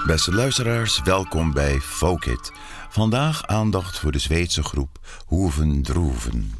Beste luisteraars, welkom bij Folkit. Vandaag aandacht voor de Zweedse groep Hoeven Droeven.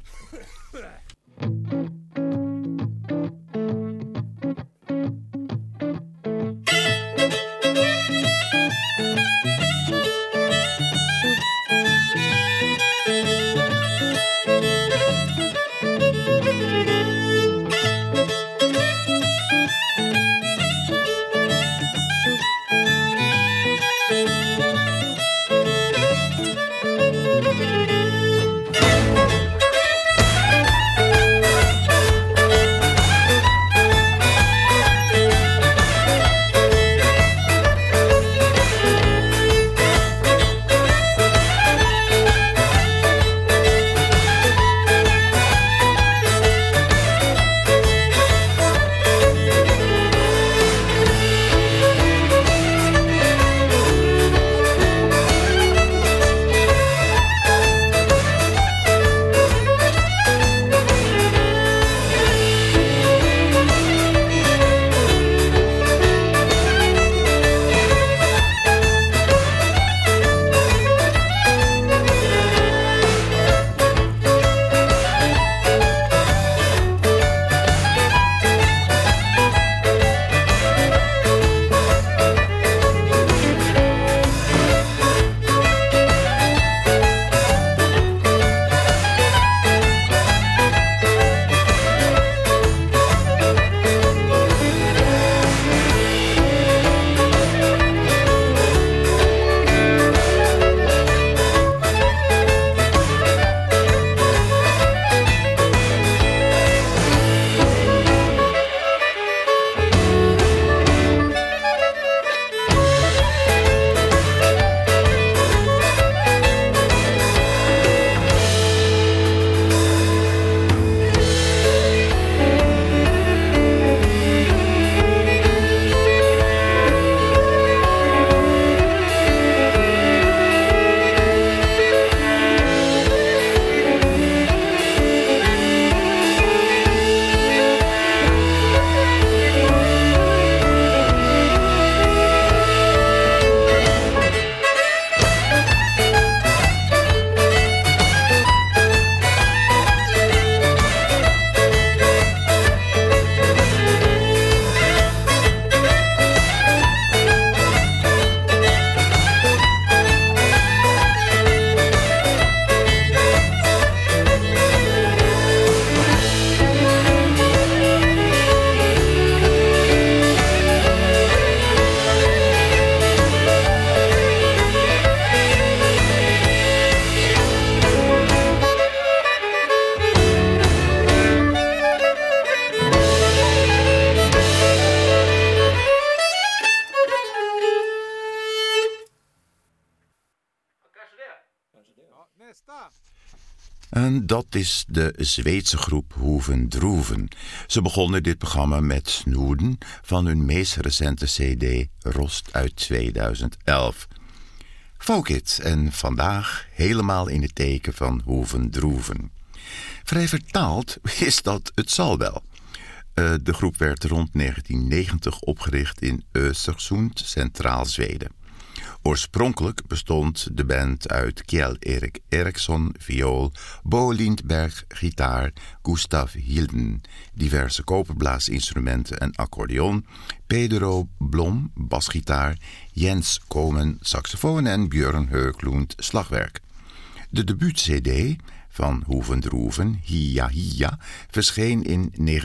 En dat is de Zweedse groep Hoeven Droeven. Ze begonnen dit programma met Snoeden van hun meest recente cd Rost uit 2011. Folkit en vandaag helemaal in het teken van Hoeven Droeven. Vrij vertaald is dat het zal wel. De groep werd rond 1990 opgericht in Östersund, Centraal Zweden. Oorspronkelijk bestond de band uit Kjell-Erik Eriksson, viool, Bo Lindberg, gitaar, Gustav Hilden, diverse koperblaasinstrumenten en accordeon, Pedro Blom, basgitaar, Jens Komen, saxofoon en Björn Höglund, slagwerk. De debuut-cd van Hoeven Droeven, Hia Hia, verscheen in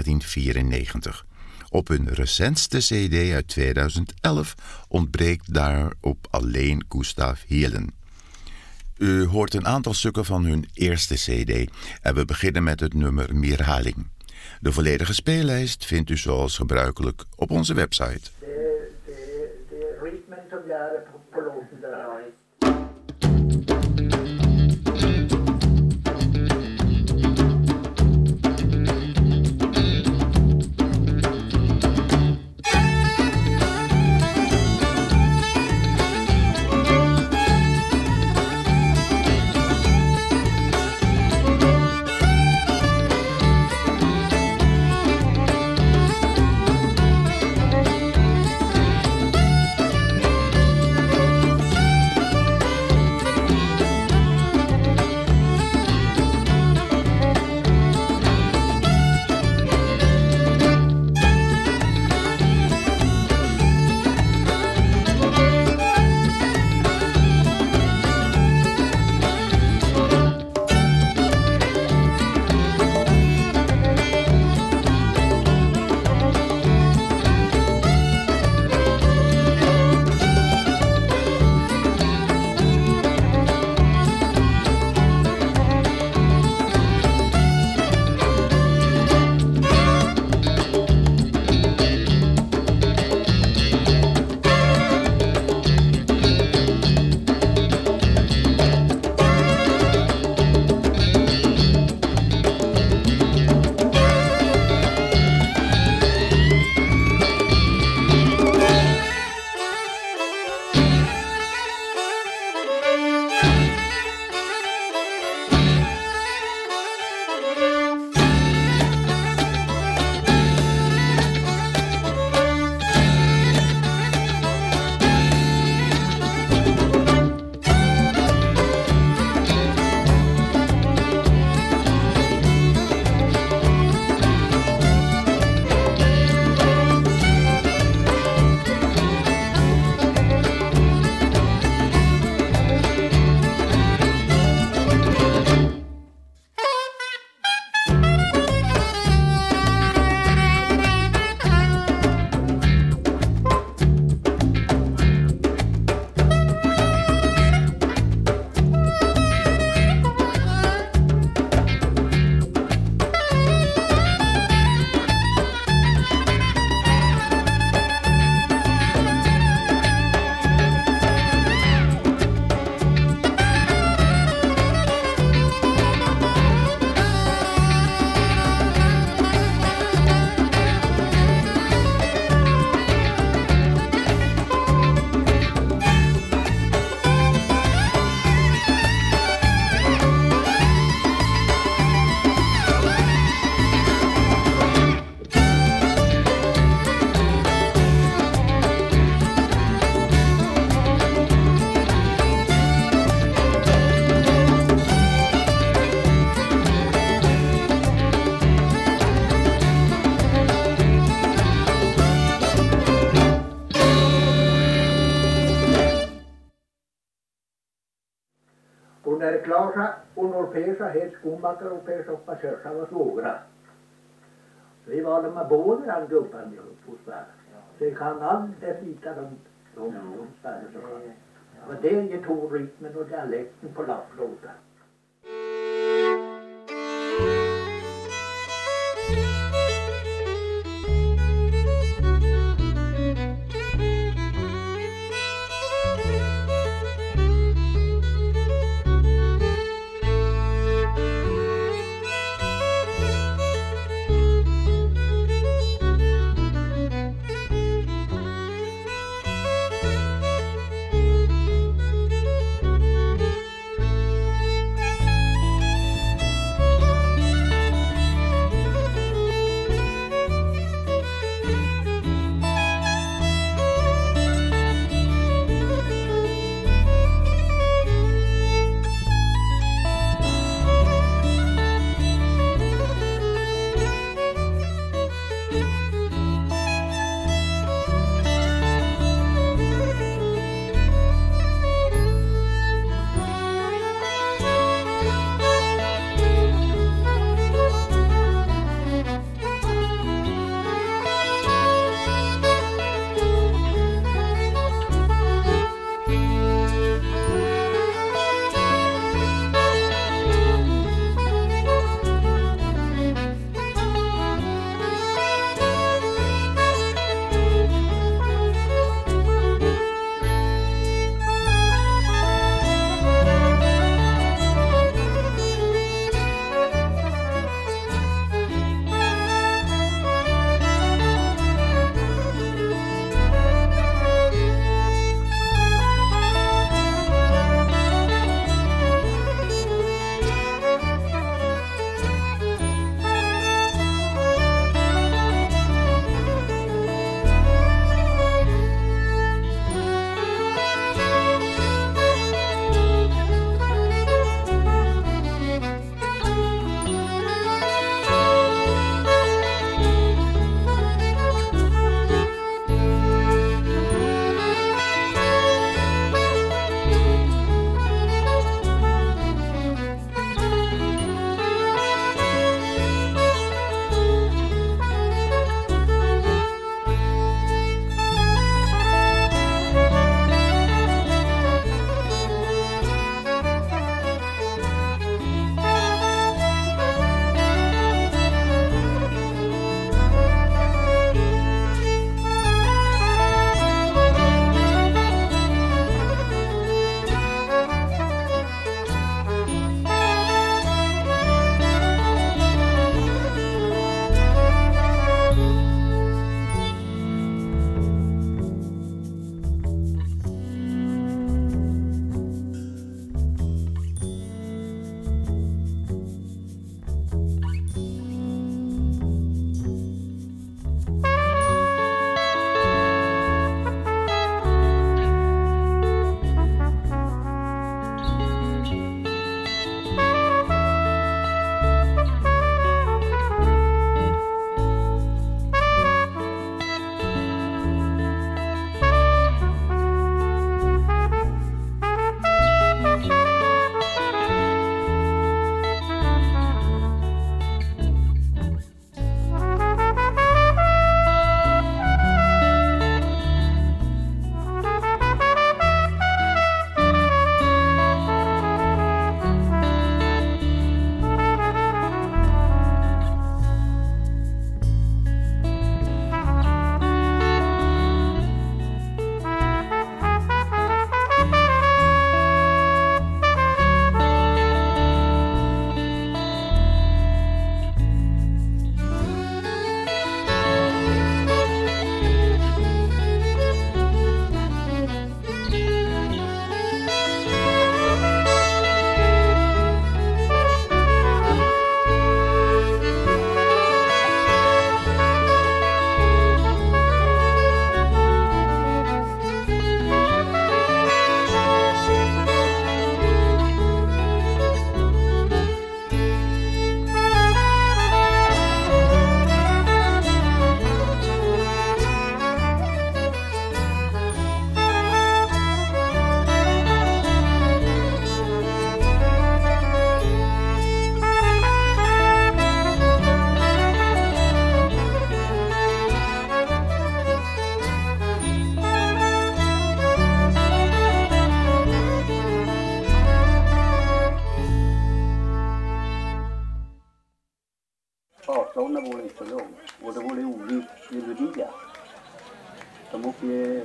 1994. Op hun recentste cd uit 2011 ontbreekt daarop alleen Gustav Hilden. U hoort een aantal stukken van hun eerste cd en we beginnen met het nummer Mirhaling. De volledige speellijst vindt u zoals gebruikelijk op onze website. De ritmen som jag på låten där har Och när Klara och Norrpesa het skomakare och Pesa och Pasörsa var svågra. Vi var de med båda den gubben hos Sverige. Så jag kan alldeles lika de Sverige så kan. Och det ger tonrytmen och dialekten på lapplåten.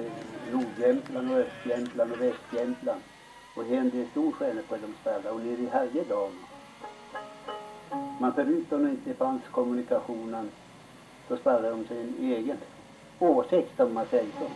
Nordjämtland och Östjämtland och Västjämtland. Och hände stor skillnad på de spelade. Och nere i Härjedalen. Men förutom att det inte fanns kommunikationen så spelade de sin egen åsikt om man säger så.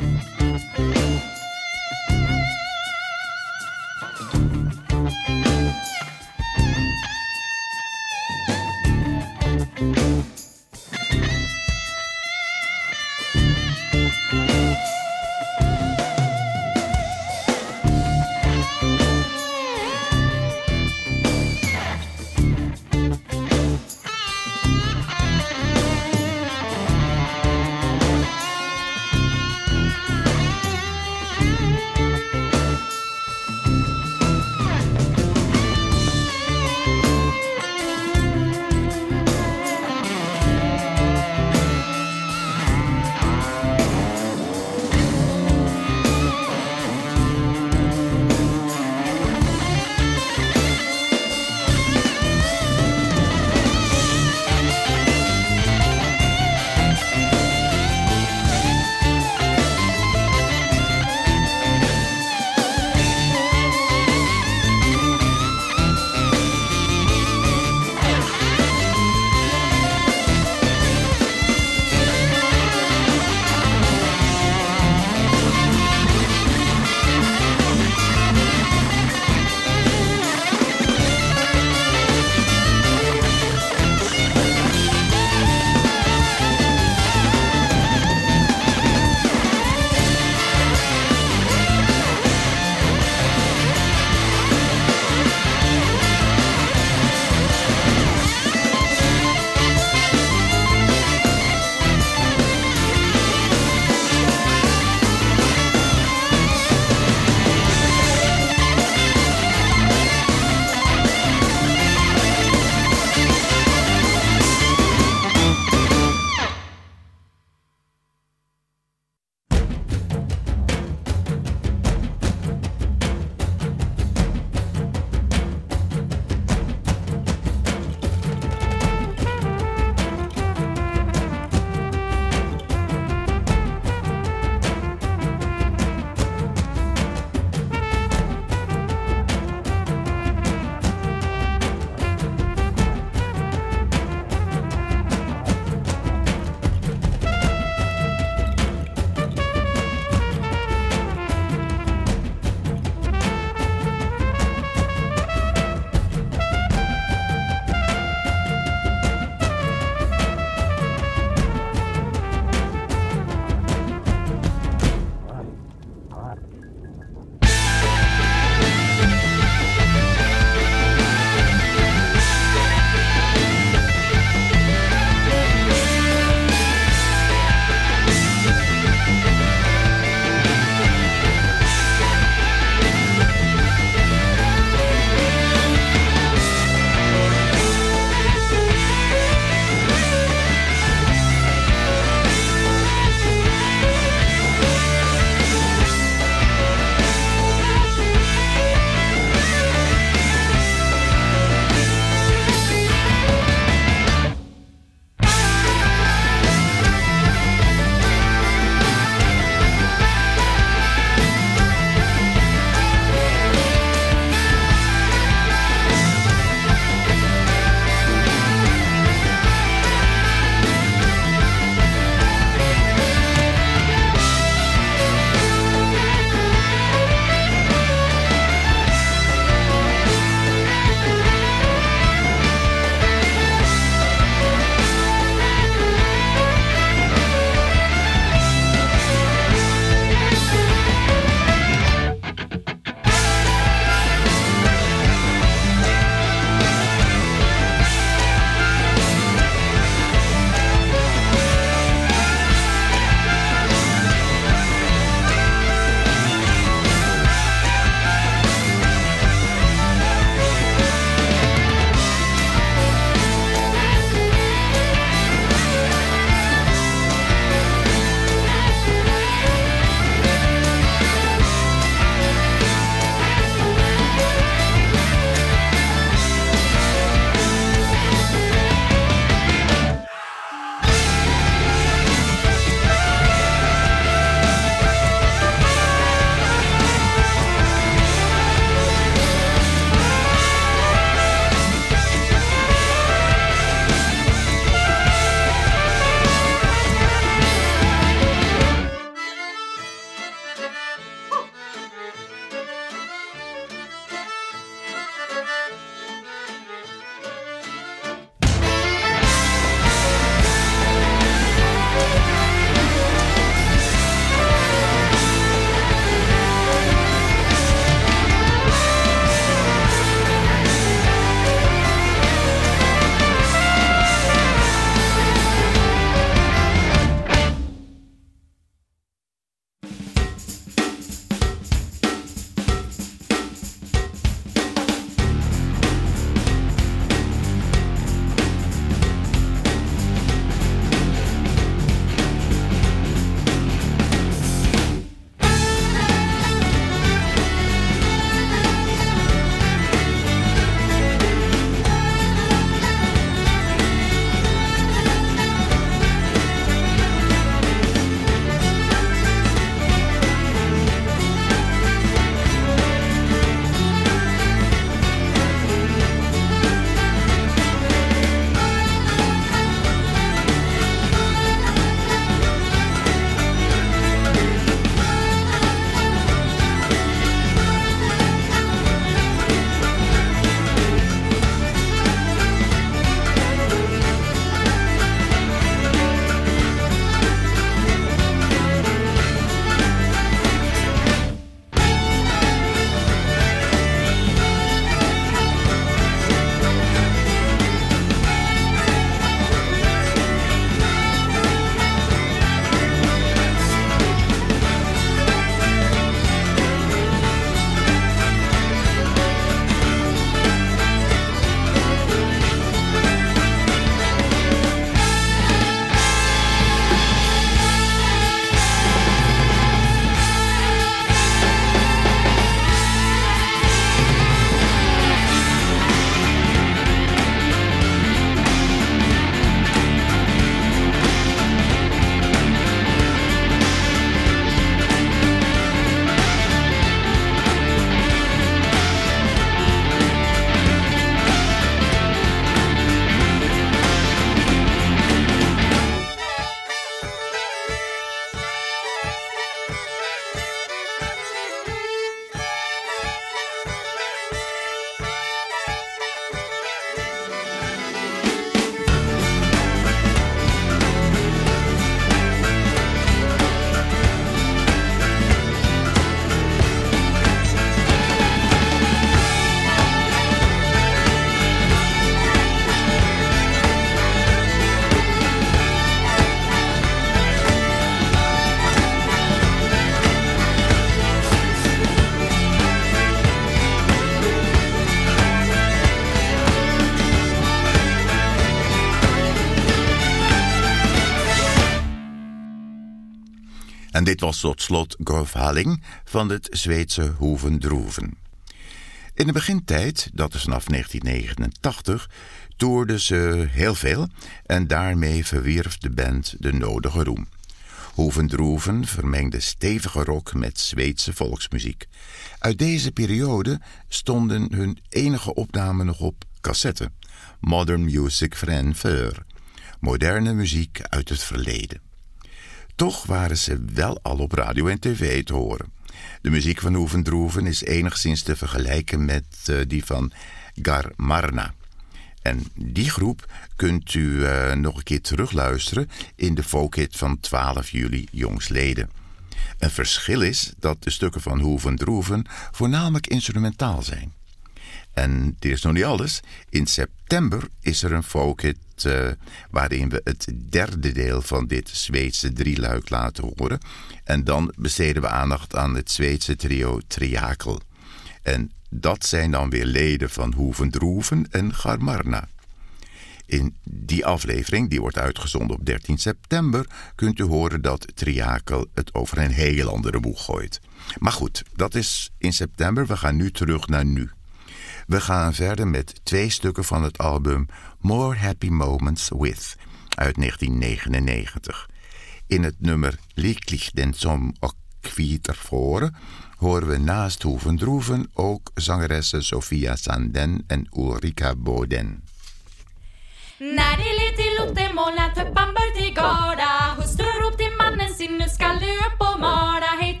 En dit was tot slot Gröfhaling van het Zweedse Hoeven Droeven. In de begintijd, dat is vanaf 1989, toerde ze heel veel en daarmee verwierf de band de nodige roem. Hoeven Droeven vermengde stevige rock met Zweedse volksmuziek. Uit deze periode stonden hun enige opname nog op cassette, Modern Music från förr, moderne muziek uit het verleden. Toch waren ze wel al op radio en tv te horen. De muziek van Hoeven Droeven is enigszins te vergelijken met die van Gar Marna. En die groep kunt u nog een keer terugluisteren in de folkhit van 12 juli jongsleden. Een verschil is dat de stukken van Hoeven Droeven voornamelijk instrumentaal zijn. En dit is nog niet alles. In september is er een folkhit waarin we het derde deel van dit Zweedse drieluik laten horen. En dan besteden we aandacht aan het Zweedse trio Triakel. En dat zijn dan weer leden van Hoeven Droeven en Gar Marna. In die aflevering, die wordt uitgezonden op 13 september... kunt u horen dat Triakel het over een heel andere boeg gooit. Maar goed, dat is in september. We gaan nu terug naar nu. We gaan verder met 2 stukken van het album More Happy Moments With uit 1999. In het nummer Lycklig den som och kviter voor horen we naast Hoeven Droeven ook zangeressen Sofia Sanden en Ulrika Boden. När det led till ottemolna töppan bör till garda, hustrun rop till mannen sin, nu skall du upp och mara. Hej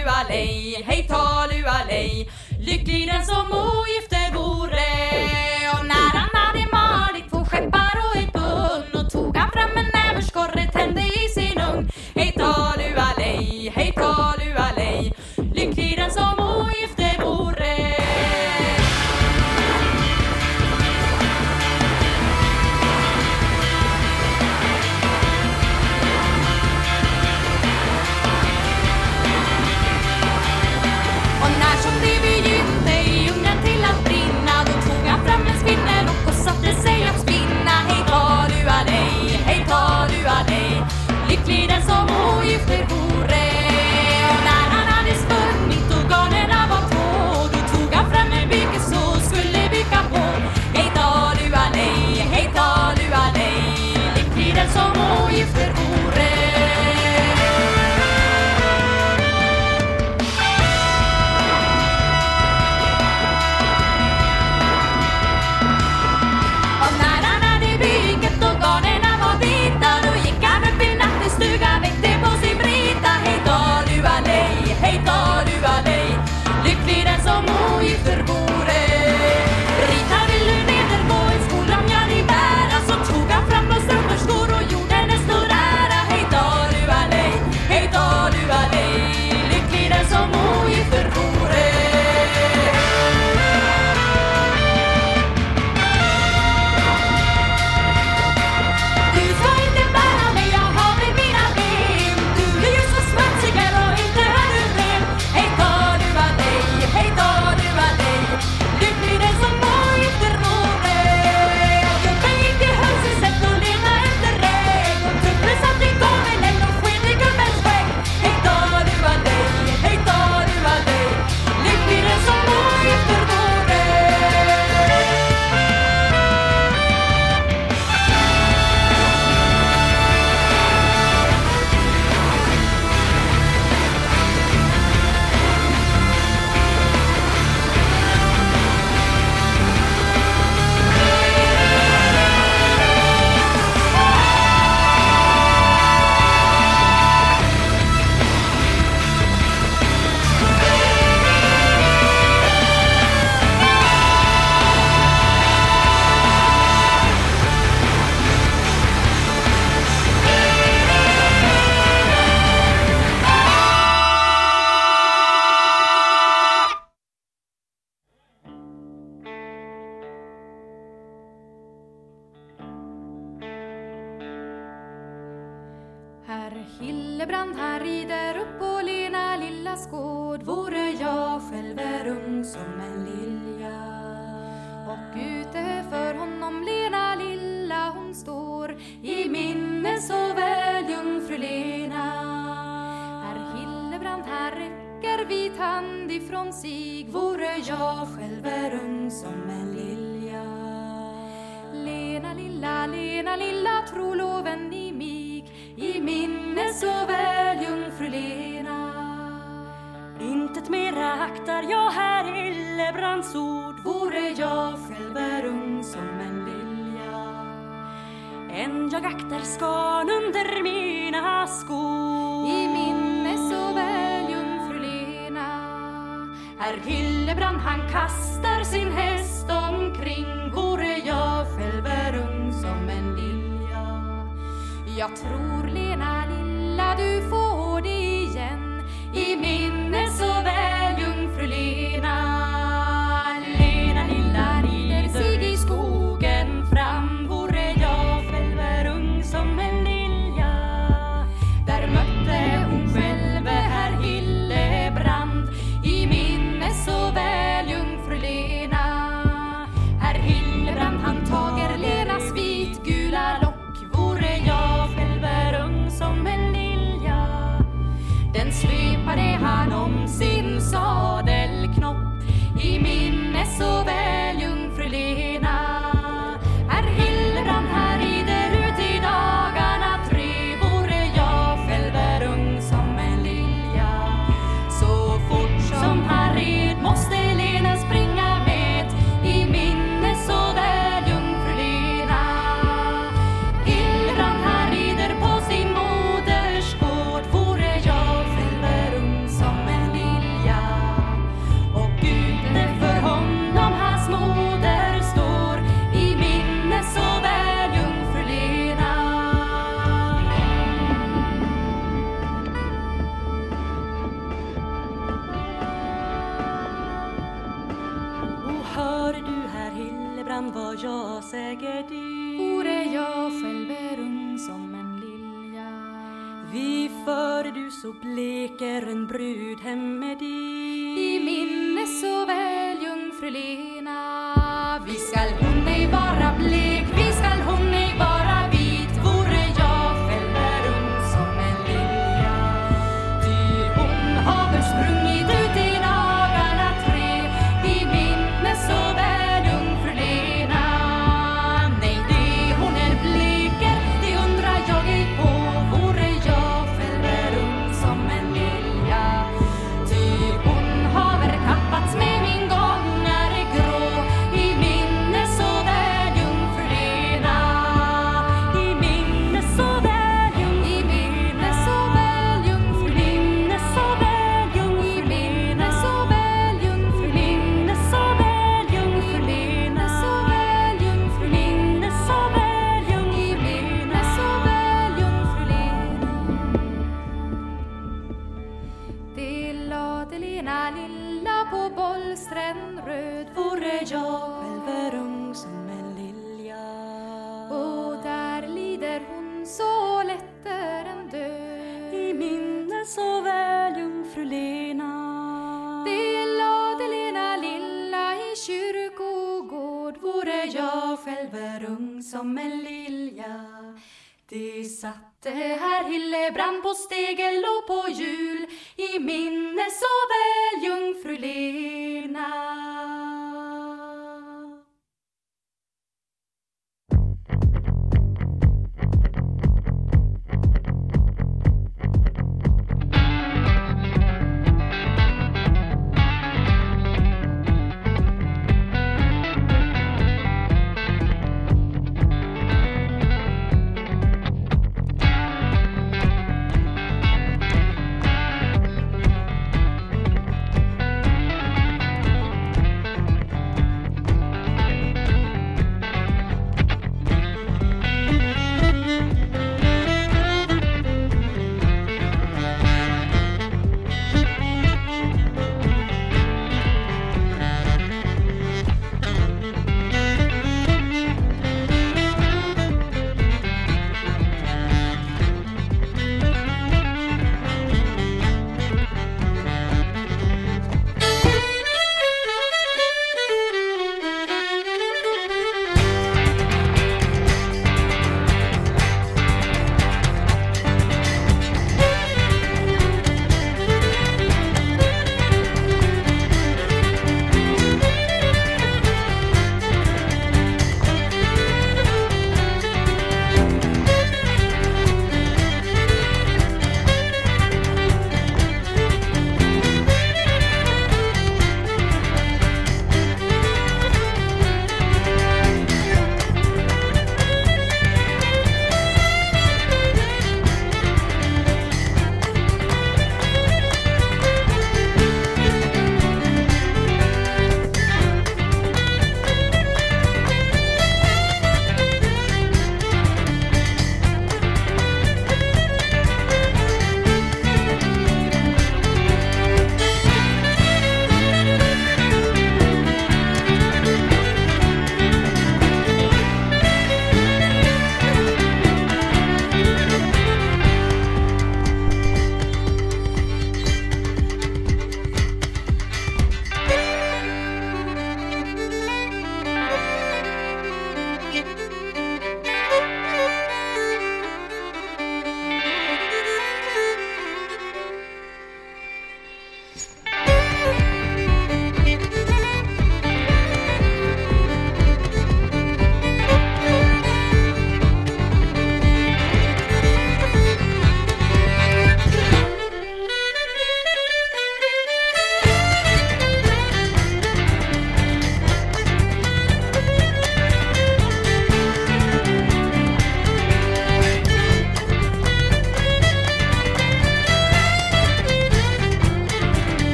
talu alej, lycklig den som ogifter vore. Och när han hade malit 2 skeppar och ett bunn, och tog han fram en näverskorre, tände i sin ugn. Hej talu alej, lycklig den som ogifter vore. Lycklig den som ogifter vore. Och när han hade spunnit och garnerna var 2, då tog han fram en byke så skulle byka på. Hej talu alej, lycklig den som ogifter vore. Och när han hade byket och garnerna var vita, då gick han upp i stugan väckte på sin brita. Hej talu alej, lycklig den som ogifter vore. Rita ville neder på en skolomjad i bära, så tog han fram och strömmerskor och gjorde en stor ära. Hej talu alej, lycklig den som ogifter vore. Herr Hillebrand, han rider upp på Lena lilla skåd. Vore jag själv är ung som en lilja, och ute för honom Lena lilla hon står, i minne så väl jungfru Lena. Herr vit hand ifrån sig, vore jag själv är ung som en lilja. Lena lilla, troloven i mig, i minne så väl jungfru Lena. Intet mera aktar jag här Hillebrands ord, vore jag själv är ung som en lilja. än jag aktar skan under mina skor. I minne så väl jungfru Lena. Herr Hillebrand han kastar sin häst omkring, vore jag själv är ung som en lilja. Jag tror Lena lilla du får det igen, i minne så väl jungfru Lena. Lena lilla rider sig i skogen fram, vore jag själv är ung som en lilja. Där mötte hon själv herr Hillebrand, i minne så väl jungfru Lena. Herr Hillebrand han tager Lenas vitgula lock, vore jag själv är ung som en lilja. Den svepade han om sin sadelknopp, i minne så väl jungfru Lena. Herr Hillebrand här rider ut i dagarna 3, vore jag själv är ung som en lilja. Så fort som han red måste Lena springa med, i minne så väl jungfru Lena. Hillebrand han rider på sin moders gård, vore jag själv är ung som en lilja. Och ute för honom hans moder står, i minne så väl jungfru Lena. Och hör du herr Hillebrand vad jag säger dig? Vore jag själv är ung som en lilja. Vi före du så bleker en brud hem med dig, I minne så väl jungfru Lena. Vi skall hon ej vara blek, vi skall hon ej vara vit, vore jag själv är ung som en lilja. Ty hon har väl sprungit ut i dagarna 3, i minne så väl jungfru Lena. Nej, det hon är bleker, det undrar jag ej på, vore jag själv är ung som en lilja. Ty hon har väl kappats med min gångare grå, i minne så väl jungfru Lena. i minne så väl I minne så väl jungfru Lena. så väl I minne så väl jungfru Lena. så väl jungfru Lena, Så väl jungfru Lena. så väl I minne så väl jungfru Lena. Det lade Lena lilla på bollstränd röd, vore jag själv är ung som en lilja. Och där lider hon så lätt är en död. i minne så väl jungfru Lena. Det lade Lena lilla i kyrkogård, vore jag själv är ung som en lilja. Det satte herr Hillebrand på stegel och på hjul, i minne så väl jungfru Lena.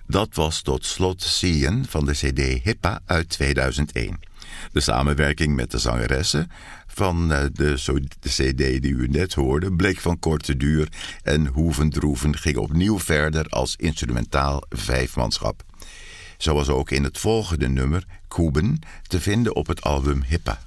Dat was tot slot Zien van de cd Hippa uit 2001. De samenwerking met de zangeressen van de cd die u net hoorde bleek van korte duur en Hoevendroeven ging opnieuw verder als instrumentaal vijfmanschap. Zoals ook in het volgende nummer, Kuben, te vinden op het album Hippa.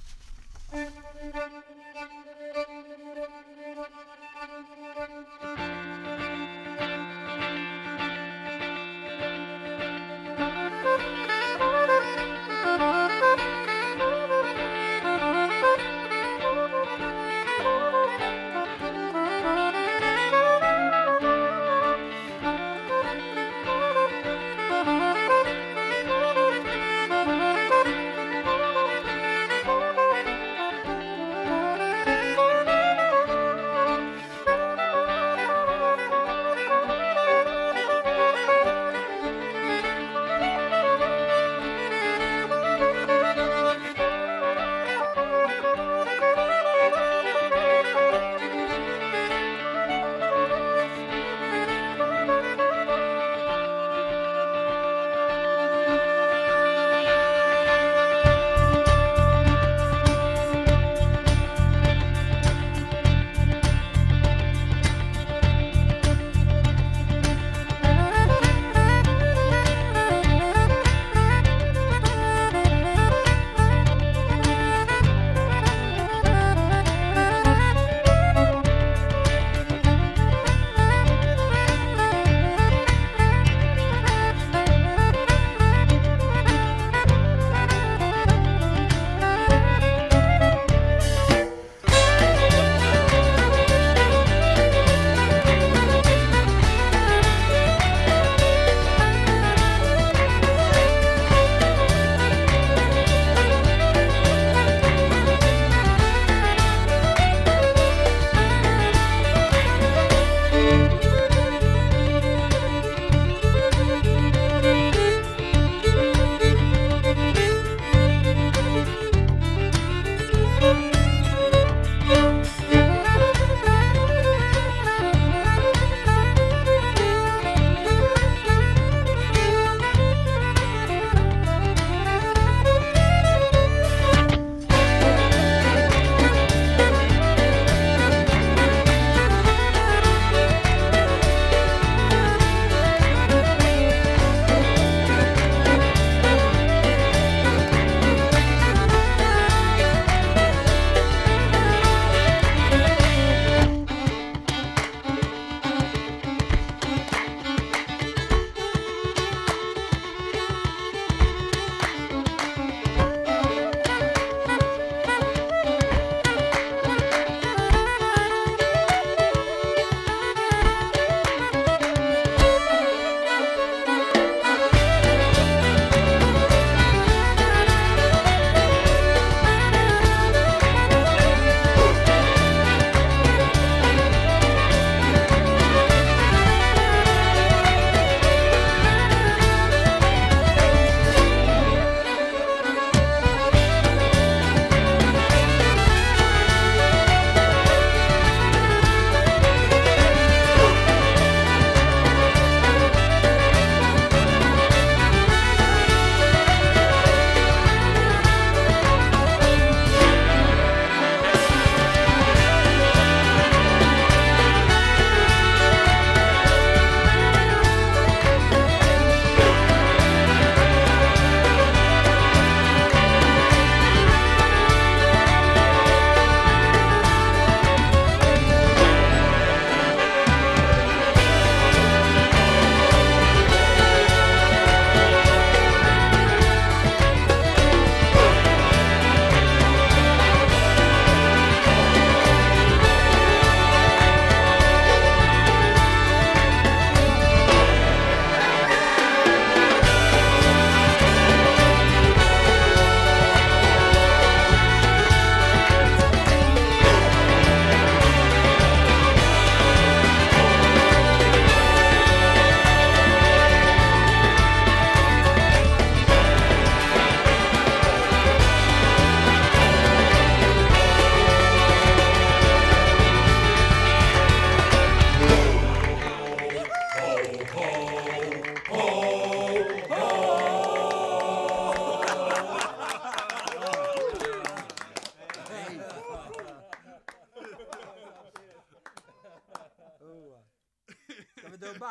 dubba.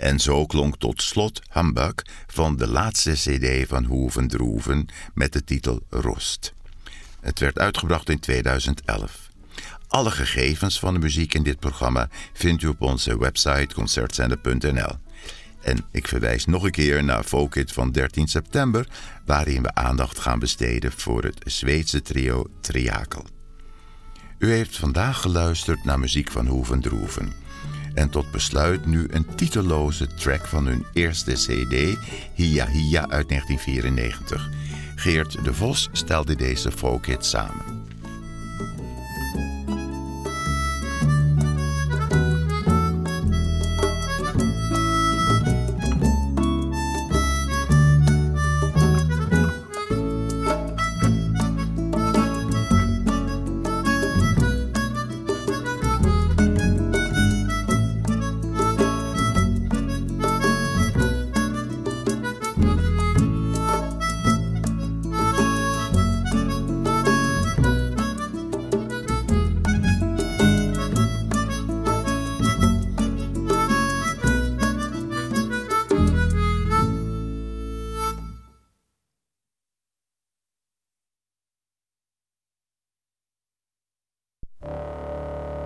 En zo klonk tot slot Humbug van de laatste cd van Hoeven Droeven met de titel Rost. Het werd uitgebracht in 2011. Alle gegevens van de muziek in dit programma vindt u op onze website concertzender.nl. En ik verwijs nog een keer naar Folkit van 13 september... waarin we aandacht gaan besteden voor het Zweedse trio Triakel. U heeft vandaag geluisterd naar muziek van Hoeven Droeven. En tot besluit nu een titelloze track van hun eerste cd, Hia Hia uit 1994. Geert de Vos stelde deze folkhit samen.